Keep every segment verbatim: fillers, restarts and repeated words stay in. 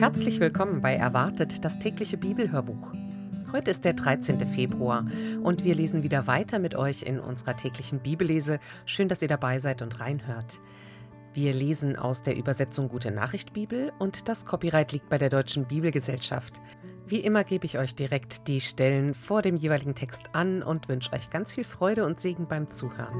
Herzlich willkommen bei Erwartet, das tägliche Bibelhörbuch. Heute ist der dreizehnte Februar und wir lesen wieder weiter mit euch in unserer täglichen Bibellese. Schön, dass ihr dabei seid und reinhört. Wir lesen aus der Übersetzung Gute Nachricht Bibel und das Copyright liegt bei der Deutschen Bibelgesellschaft. Wie immer gebe ich euch direkt die Stellen vor dem jeweiligen Text an und wünsche euch ganz viel Freude und Segen beim Zuhören.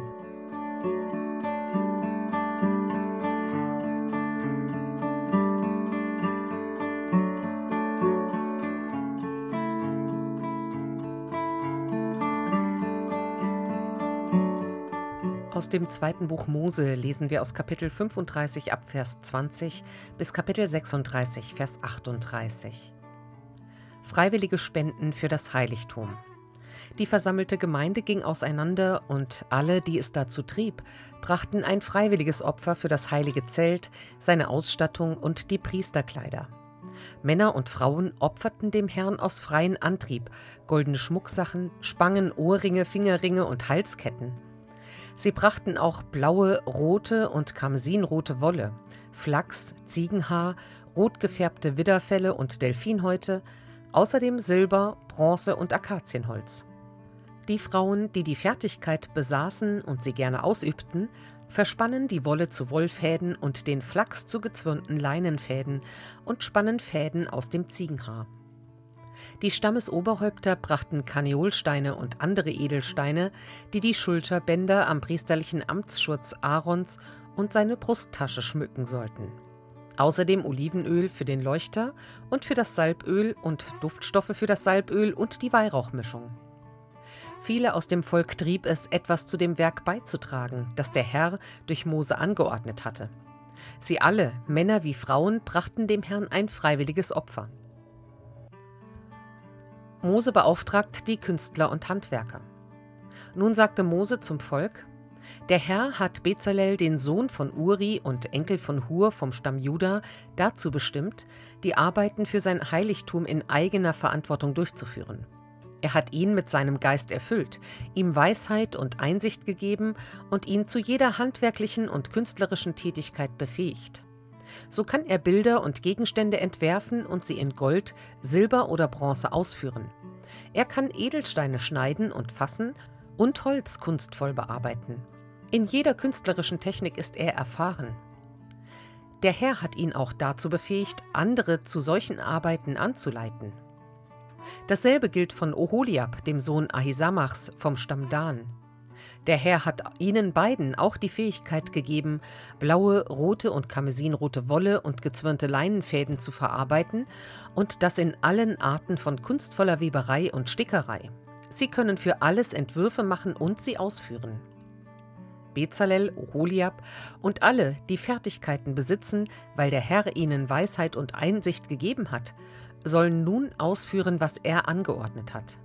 Aus dem zweiten Buch Mose lesen wir aus Kapitel fünfunddreißig ab Vers zwanzig bis Kapitel sechsunddreißig, Vers achtunddreißig. Freiwillige Spenden für das Heiligtum. Die versammelte Gemeinde ging auseinander und alle, die es dazu trieb, brachten ein freiwilliges Opfer für das heilige Zelt, seine Ausstattung und die Priesterkleider. Männer und Frauen opferten dem Herrn aus freiem Antrieb goldene Schmucksachen, Spangen, Ohrringe, Fingerringe und Halsketten. Sie brachten auch blaue, rote und karmesinrote Wolle, Flachs, Ziegenhaar, rot gefärbte Widderfelle und Delfinhäute, außerdem Silber, Bronze und Akazienholz. Die Frauen, die die Fertigkeit besaßen und sie gerne ausübten, verspannen die Wolle zu Wollfäden und den Flachs zu gezwirnten Leinenfäden und spannen Fäden aus dem Ziegenhaar. Die Stammesoberhäupter brachten Karneolsteine und andere Edelsteine, die die Schulterbänder am priesterlichen Amtsschurz Aarons und seine Brusttasche schmücken sollten. Außerdem Olivenöl für den Leuchter und für das Salböl und Duftstoffe für das Salböl und die Weihrauchmischung. Viele aus dem Volk trieb es, etwas zu dem Werk beizutragen, das der Herr durch Mose angeordnet hatte. Sie alle, Männer wie Frauen, brachten dem Herrn ein freiwilliges Opfer. Mose beauftragt die Künstler und Handwerker. Nun sagte Mose zum Volk: Der Herr hat Bezalel, den Sohn von Uri und Enkel von Hur vom Stamm Juda, dazu bestimmt, die Arbeiten für sein Heiligtum in eigener Verantwortung durchzuführen. Er hat ihn mit seinem Geist erfüllt, ihm Weisheit und Einsicht gegeben und ihn zu jeder handwerklichen und künstlerischen Tätigkeit befähigt. So kann er Bilder und Gegenstände entwerfen und sie in Gold, Silber oder Bronze ausführen. Er kann Edelsteine schneiden und fassen und Holz kunstvoll bearbeiten. In jeder künstlerischen Technik ist er erfahren. Der Herr hat ihn auch dazu befähigt, andere zu solchen Arbeiten anzuleiten. Dasselbe gilt von Oholiab, dem Sohn Ahisamachs vom Stamm Dan. Der Herr hat ihnen beiden auch die Fähigkeit gegeben, blaue, rote und karmesinrote Wolle und gezwirnte Leinenfäden zu verarbeiten und das in allen Arten von kunstvoller Weberei und Stickerei. Sie können für alles Entwürfe machen und sie ausführen. Bezalel, Oholiab und alle, die Fertigkeiten besitzen, weil der Herr ihnen Weisheit und Einsicht gegeben hat, sollen nun ausführen, was er angeordnet hat.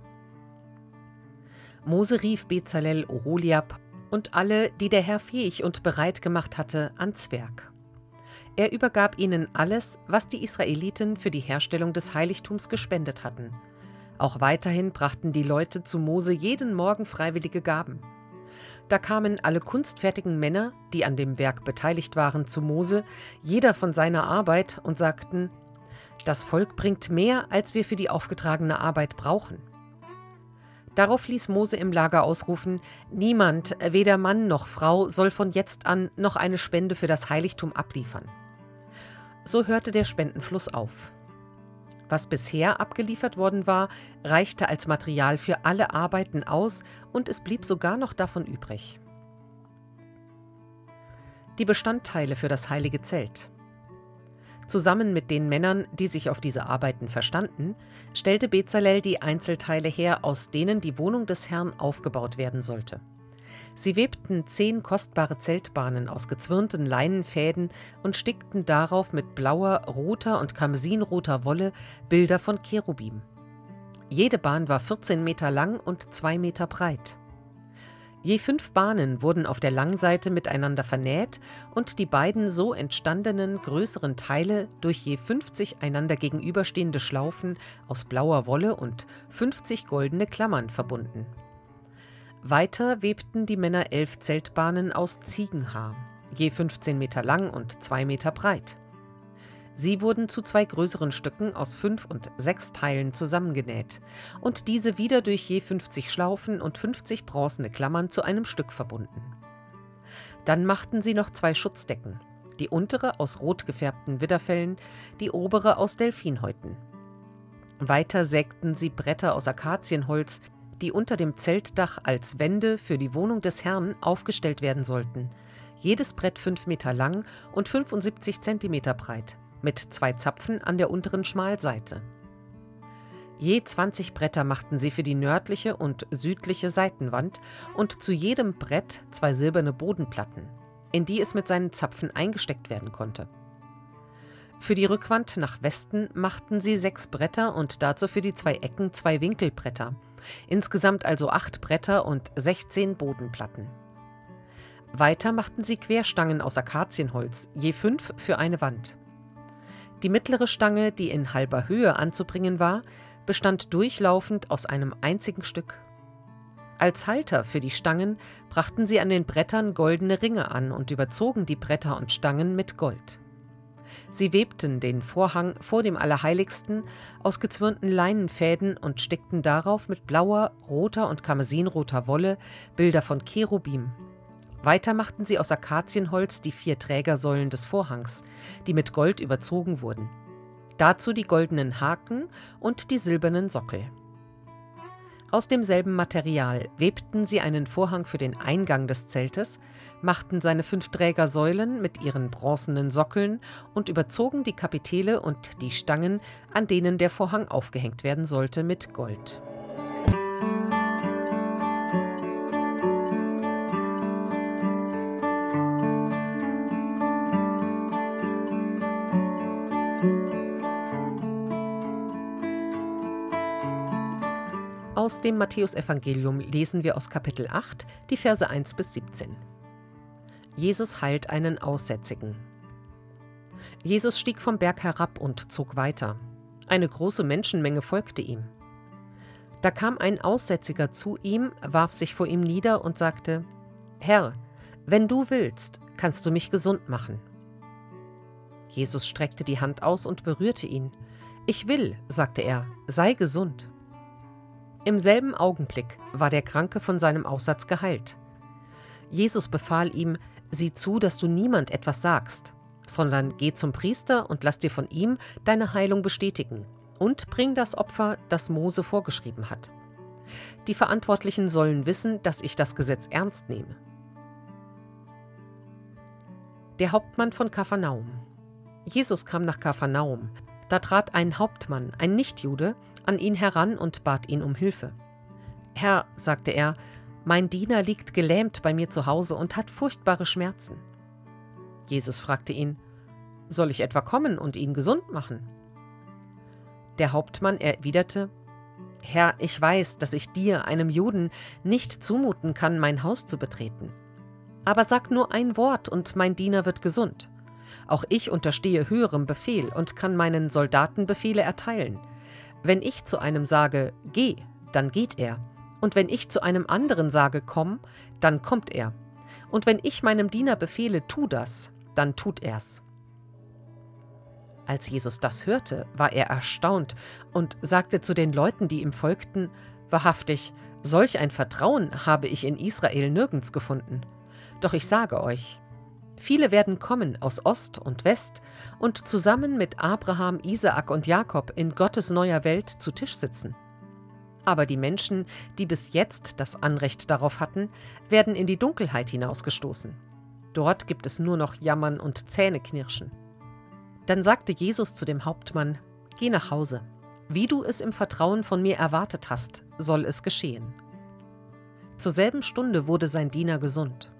Mose rief Bezalel, Oholiab und alle, die der Herr fähig und bereit gemacht hatte, ans Werk. Er übergab ihnen alles, was die Israeliten für die Herstellung des Heiligtums gespendet hatten. Auch weiterhin brachten die Leute zu Mose jeden Morgen freiwillige Gaben. Da kamen alle kunstfertigen Männer, die an dem Werk beteiligt waren, zu Mose, jeder von seiner Arbeit, und sagten: Das Volk bringt mehr, als wir für die aufgetragene Arbeit brauchen. Darauf ließ Mose im Lager ausrufen: Niemand, weder Mann noch Frau, soll von jetzt an noch eine Spende für das Heiligtum abliefern. So hörte der Spendenfluss auf. Was bisher abgeliefert worden war, reichte als Material für alle Arbeiten aus und es blieb sogar noch davon übrig. Die Bestandteile für das heilige Zelt. Zusammen mit den Männern, die sich auf diese Arbeiten verstanden, stellte Bezalel die Einzelteile her, aus denen die Wohnung des Herrn aufgebaut werden sollte. Sie webten zehn kostbare Zeltbahnen aus gezwirnten Leinenfäden und stickten darauf mit blauer, roter und karmesinroter Wolle Bilder von Cherubim. Jede Bahn war vierzehn Meter lang und zwei Meter breit. Je fünf Bahnen wurden auf der Langseite miteinander vernäht und die beiden so entstandenen größeren Teile durch je fünfzig einander gegenüberstehende Schlaufen aus blauer Wolle und fünfzig goldene Klammern verbunden. Weiter webten die Männer elf Zeltbahnen aus Ziegenhaar, je fünfzehn Meter lang und zwei Meter breit. Sie wurden zu zwei größeren Stücken aus fünf und sechs Teilen zusammengenäht und diese wieder durch je fünfzig Schlaufen und fünfzig bronzene Klammern zu einem Stück verbunden. Dann machten sie noch zwei Schutzdecken, die untere aus rot gefärbten Widderfellen, die obere aus Delfinhäuten. Weiter sägten sie Bretter aus Akazienholz, die unter dem Zeltdach als Wände für die Wohnung des Herrn aufgestellt werden sollten, jedes Brett fünf Meter lang und fünfundsiebzig Zentimeter breit, mit zwei Zapfen an der unteren Schmalseite. Je zwanzig Bretter machten sie für die nördliche und südliche Seitenwand und zu jedem Brett zwei silberne Bodenplatten, in die es mit seinen Zapfen eingesteckt werden konnte. Für die Rückwand nach Westen machten sie sechs Bretter und dazu für die zwei Ecken zwei Winkelbretter, insgesamt also acht Bretter und sechzehn Bodenplatten. Weiter machten sie Querstangen aus Akazienholz, je fünf für eine Wand. Die mittlere Stange, die in halber Höhe anzubringen war, bestand durchlaufend aus einem einzigen Stück. Als Halter für die Stangen brachten sie an den Brettern goldene Ringe an und überzogen die Bretter und Stangen mit Gold. Sie webten den Vorhang vor dem Allerheiligsten aus gezwirnten Leinenfäden und stickten darauf mit blauer, roter und karmesinroter Wolle Bilder von Cherubim. Weiter machten sie aus Akazienholz die vier Trägersäulen des Vorhangs, die mit Gold überzogen wurden. Dazu die goldenen Haken und die silbernen Sockel. Aus demselben Material webten sie einen Vorhang für den Eingang des Zeltes, machten seine fünf Trägersäulen mit ihren bronzenen Sockeln und überzogen die Kapitelle und die Stangen, an denen der Vorhang aufgehängt werden sollte, mit Gold. Aus dem Matthäusevangelium lesen wir aus Kapitel acht, die Verse eins bis siebzehn. Jesus heilt einen Aussätzigen. Jesus stieg vom Berg herab und zog weiter. Eine große Menschenmenge folgte ihm. Da kam ein Aussätziger zu ihm, warf sich vor ihm nieder und sagte: »Herr, wenn du willst, kannst du mich gesund machen.« Jesus streckte die Hand aus und berührte ihn. »Ich will«, sagte er, »sei gesund.« Im selben Augenblick war der Kranke von seinem Aussatz geheilt. Jesus befahl ihm: »Sieh zu, dass du niemand etwas sagst, sondern geh zum Priester und lass dir von ihm deine Heilung bestätigen und bring das Opfer, das Mose vorgeschrieben hat. Die Verantwortlichen sollen wissen, dass ich das Gesetz ernst nehme.« Der Hauptmann von Kapharnaum. Jesus kam nach Kapharnaum. Da trat ein Hauptmann, ein Nichtjude, an ihn heran und bat ihn um Hilfe. »Herr«, sagte er, »mein Diener liegt gelähmt bei mir zu Hause und hat furchtbare Schmerzen.« Jesus fragte ihn: »Soll ich etwa kommen und ihn gesund machen?« Der Hauptmann erwiderte: »Herr, ich weiß, dass ich dir, einem Juden, nicht zumuten kann, mein Haus zu betreten. Aber sag nur ein Wort, und mein Diener wird gesund. Auch ich unterstehe höherem Befehl und kann meinen Soldaten Befehle erteilen. Wenn ich zu einem sage, geh, dann geht er. Und wenn ich zu einem anderen sage, komm, dann kommt er. Und wenn ich meinem Diener befehle, tu das, dann tut er's.« Als Jesus das hörte, war er erstaunt und sagte zu den Leuten, die ihm folgten: »Wahrhaftig, solch ein Vertrauen habe ich in Israel nirgends gefunden. Doch ich sage euch, viele werden kommen aus Ost und West und zusammen mit Abraham, Isaak und Jakob in Gottes neuer Welt zu Tisch sitzen. Aber die Menschen, die bis jetzt das Anrecht darauf hatten, werden in die Dunkelheit hinausgestoßen. Dort gibt es nur noch Jammern und Zähneknirschen.« Dann sagte Jesus zu dem Hauptmann: »Geh nach Hause. Wie du es im Vertrauen von mir erwartet hast, soll es geschehen.« Zur selben Stunde wurde sein Diener gesund.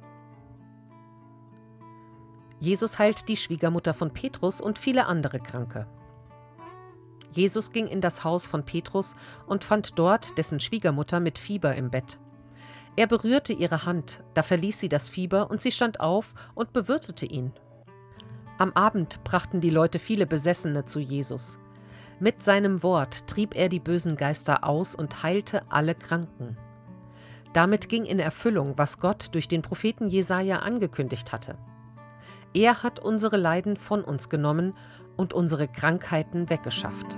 Jesus heilt die Schwiegermutter von Petrus und viele andere Kranke. Jesus ging in das Haus von Petrus und fand dort dessen Schwiegermutter mit Fieber im Bett. Er berührte ihre Hand, da verließ sie das Fieber und sie stand auf und bewirtete ihn. Am Abend brachten die Leute viele Besessene zu Jesus. Mit seinem Wort trieb er die bösen Geister aus und heilte alle Kranken. Damit ging in Erfüllung, was Gott durch den Propheten Jesaja angekündigt hatte. Er hat unsere Leiden von uns genommen und unsere Krankheiten weggeschafft.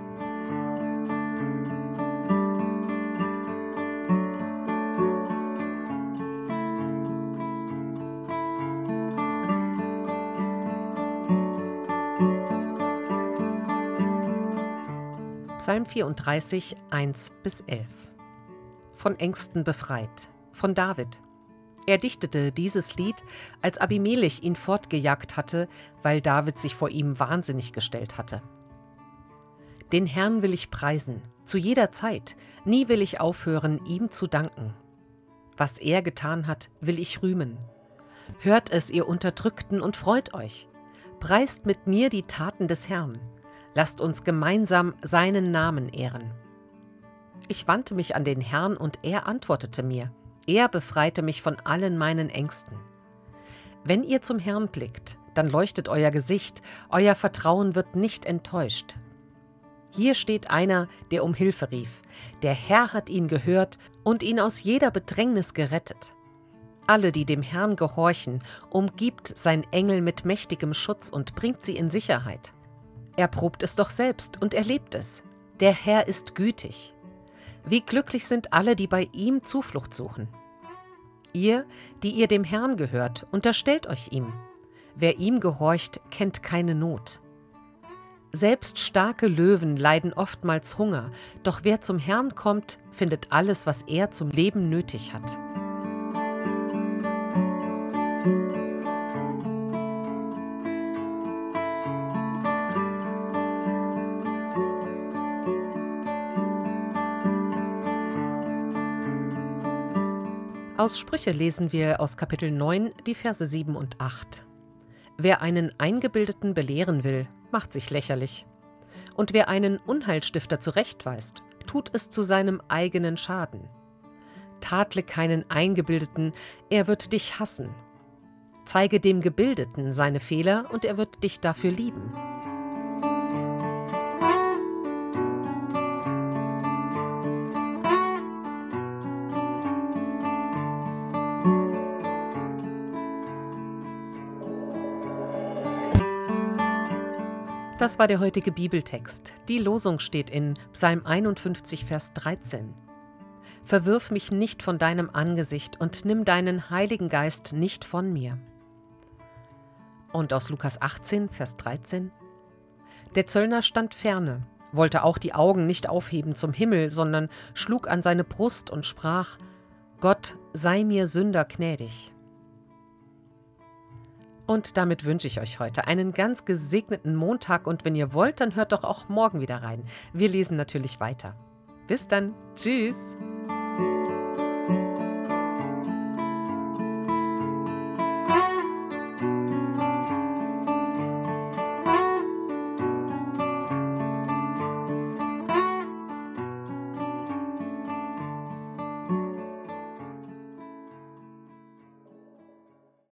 Psalm vierunddreißig, eins bis elf. Von Ängsten befreit, von David. Er dichtete dieses Lied, als Abimelech ihn fortgejagt hatte, weil David sich vor ihm wahnsinnig gestellt hatte. Den Herrn will ich preisen, zu jeder Zeit, nie will ich aufhören, ihm zu danken. Was er getan hat, will ich rühmen. Hört es, ihr Unterdrückten, und freut euch. Preist mit mir die Taten des Herrn. Lasst uns gemeinsam seinen Namen ehren. Ich wandte mich an den Herrn, und er antwortete mir. Er befreite mich von allen meinen Ängsten. Wenn ihr zum Herrn blickt, dann leuchtet euer Gesicht, euer Vertrauen wird nicht enttäuscht. Hier steht einer, der um Hilfe rief. Der Herr hat ihn gehört und ihn aus jeder Bedrängnis gerettet. Alle, die dem Herrn gehorchen, umgibt sein Engel mit mächtigem Schutz und bringt sie in Sicherheit. Er probt es doch selbst und erlebt es. Der Herr ist gütig. Wie glücklich sind alle, die bei ihm Zuflucht suchen. Ihr, die ihr dem Herrn gehört, unterstellt euch ihm. Wer ihm gehorcht, kennt keine Not. Selbst starke Löwen leiden oftmals Hunger, doch wer zum Herrn kommt, findet alles, was er zum Leben nötig hat. Aus Sprüche lesen wir aus Kapitel neun die Verse sieben und acht. Wer einen Eingebildeten belehren will, macht sich lächerlich. Und wer einen Unheilstifter zurechtweist, tut es zu seinem eigenen Schaden. Tadle keinen Eingebildeten, er wird dich hassen. Zeige dem Gebildeten seine Fehler, und er wird dich dafür lieben. Das war der heutige Bibeltext. Die Losung steht in Psalm einundfünfzig, Vers dreizehn. Verwirf mich nicht von deinem Angesicht und nimm deinen Heiligen Geist nicht von mir. Und aus Lukas achtzehn, Vers dreizehn. Der Zöllner stand ferne, wollte auch die Augen nicht aufheben zum Himmel, sondern schlug an seine Brust und sprach: Gott, sei mir Sünder gnädig. Und damit wünsche ich euch heute einen ganz gesegneten Montag, und wenn ihr wollt, dann hört doch auch morgen wieder rein. Wir lesen natürlich weiter. Bis dann. Tschüss.